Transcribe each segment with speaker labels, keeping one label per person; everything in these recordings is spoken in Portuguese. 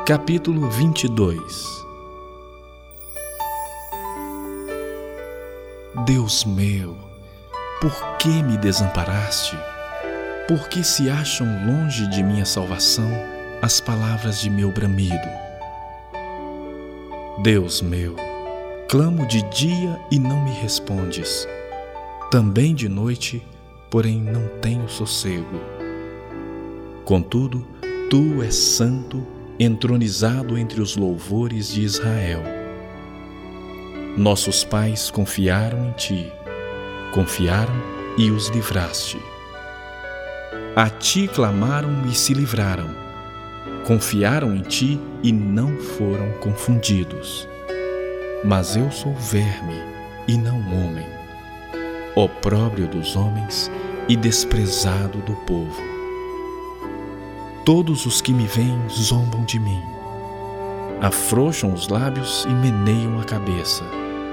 Speaker 1: Capítulo 22. Deus meu, por que me desamparaste? Por que se acham longe de minha salvação as palavras de meu bramido? Deus meu, clamo de dia e não me respondes, também de noite, porém não tenho sossego. Contudo, tu és santo, entronizado entre os louvores de Israel. Nossos pais confiaram em ti, confiaram e os livraste. A ti clamaram e se livraram, confiaram em ti e não foram confundidos. Mas eu sou verme e não homem, opróbrio dos homens e desprezado do povo. Todos os que me veem zombam de mim, afrouxam os lábios e meneiam a cabeça.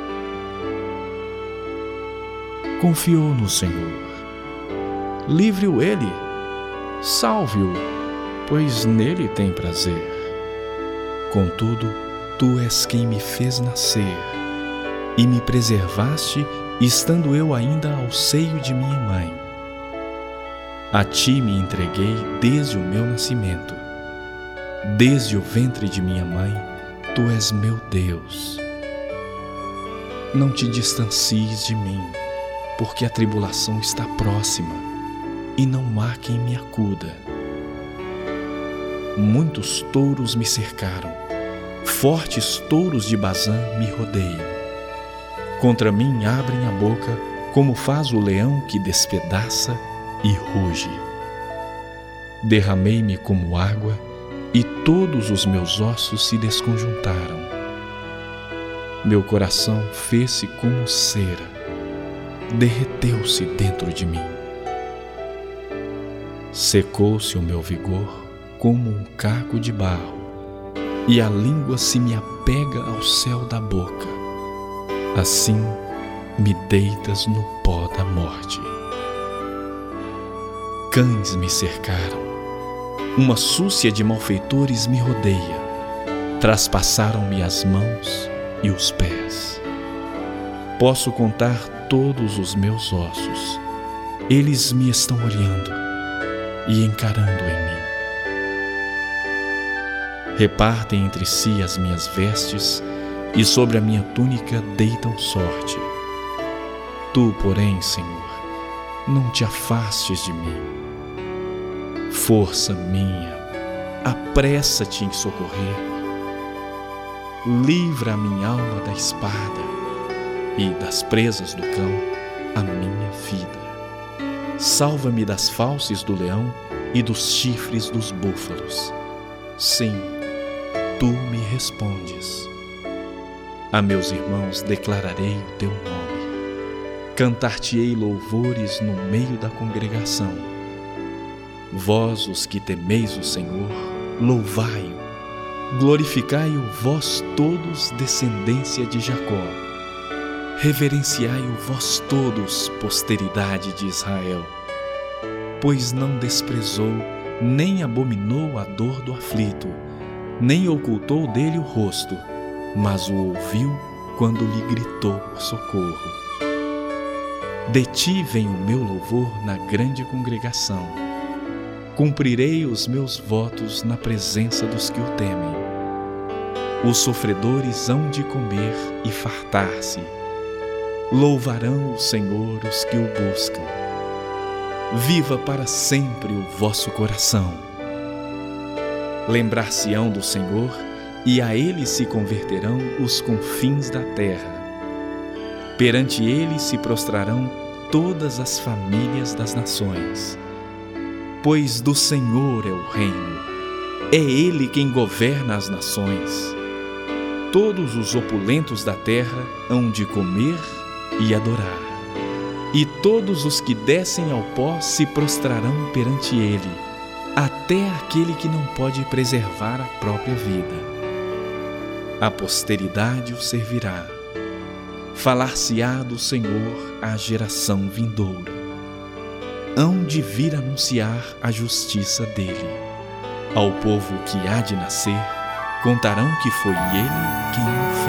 Speaker 1: Confiou no Senhor. Livre-o ele, salve-o, pois nele tem prazer. Contudo, tu és quem me fez nascer e me preservaste, estando eu ainda ao seio de minha mãe. A ti me entreguei desde o meu nascimento. Desde o ventre de minha mãe, tu és meu Deus. Não te distancies de mim, porque a tribulação está próxima e não há quem me acuda. Muitos touros me cercaram, fortes touros de Bazã me rodeiam. Contra mim abrem a boca, como faz o leão que despedaça e ruge. Derramei-me como água e todos os meus ossos se desconjuntaram. Meu coração fez-se como cera, derreteu-se dentro de mim. Secou-se o meu vigor como um caco de barro, e a língua se me apega ao céu da boca. Assim me deitas no pó da morte. Cães me cercaram, uma súcia de malfeitores me rodeia, traspassaram-me as mãos e os pés. Posso contar todos os meus ossos, eles me estão olhando e encarando em mim. Repartem entre si as minhas vestes e sobre a minha túnica deitam sorte. Tu, porém, Senhor, não te afastes de mim. Força minha, apressa-te em socorrer. Livra a minha alma da espada e das presas do cão a minha vida. Salva-me das fauces do leão e dos chifres dos búfalos. Sim, tu me respondes. A meus irmãos declararei o teu nome. Cantar-te-ei louvores no meio da congregação. Vós, os que temeis o Senhor, louvai-o. Glorificai-o vós todos, descendência de Jacó. Reverenciai-o vós todos, posteridade de Israel. Pois não desprezou, nem abominou a dor do aflito, nem ocultou dele o rosto, mas o ouviu quando lhe gritou por socorro. De ti vem o meu louvor na grande congregação. Cumprirei os meus votos na presença dos que o temem. Os sofredores hão de comer e fartar-se. Louvarão o Senhor os que o buscam. Viva para sempre o vosso coração. Lembrar-se-ão do Senhor, e a ele se converterão os confins da terra. Perante ele se prostrarão todas as famílias das nações. Pois do Senhor é o reino, é ele quem governa as nações. Todos os opulentos da terra hão de comer e adorar, e todos os que descem ao pó se prostrarão perante ele, até aquele que não pode preservar a própria vida. A posteridade o servirá. Falar-se-á do Senhor à geração vindoura. Hão de vir anunciar a justiça dele. Ao povo que há de nascer, contarão que foi Ele quem o